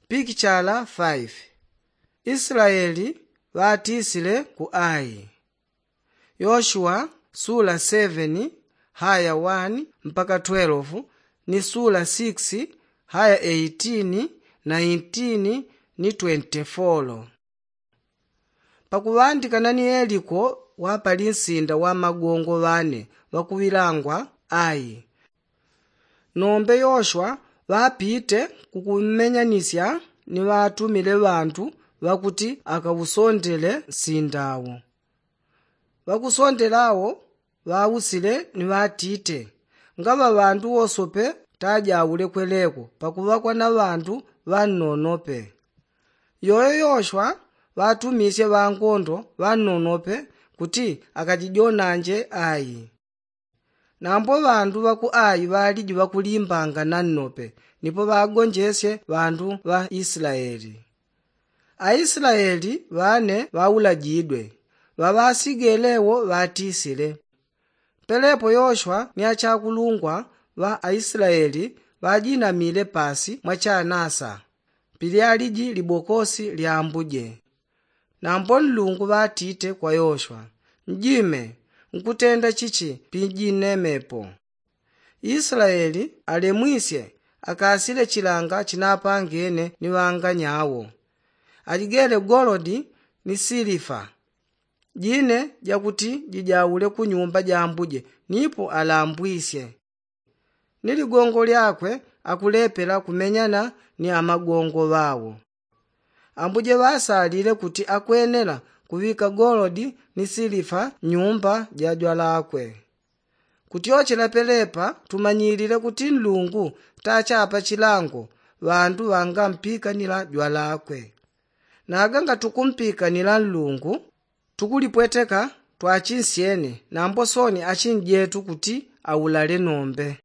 Pikichala 5. Israeli vatisile ku Ai. Yoshua sura 7 haya 1 mpaka 12 ni sura 6 haya 18, 19 ni 24. Pakuvandikana ni Yeriko wapali nsinda wa magongo vane vakuvilangwa Ai. Nombe Yoshua vapite kukumenyanisya ni vatumile vantu vakuti akawusondele nsindawo. Vakusondelawo vawusile ni vatite ngava vantu wosope tajawule kweleko pakuvakwa na vantu vannonope. Yoyo Yoshua vatumisye vankondo vannonope kuti akajijonanje Ai. Nambo vantu vaku Ai valiji vakulimbanga nannope nipo vagonjesye vantu va Israeli. Aisraeli vane vaulajidwe vavasigelewo vatisile. Pelepo Yoshua ni achakulungwa va Aisraeli vajinamile pasi mwachanasa pili aliji libokosi lya mbuje. Nambo Mulungu vatite kwa Yoshua, mjime nkutenda chichi pijinemepo. Israeli alemwisye akasile chilanga chinapangene ni vanganyawo. Aligele golodi ni silifa jine jakuti jijawule ku nyumba ja mbuje nipo alambwisye. Niligongo lyakwe akulepela kumenyana ni amagongo vawo. Ambuje vasalile kuti akwenela kuvika golodi ni silifa nyumba ja jwa lakwe. Kuti ochela pelepa tumanyilile kuti Mulungu tachapa chilango vantu vangampikanila jwa lakwe. Naganga tukumpikanila Mulungu tukulipweteka twachinsyene nambo soni achinjetu kuti awulale nombe.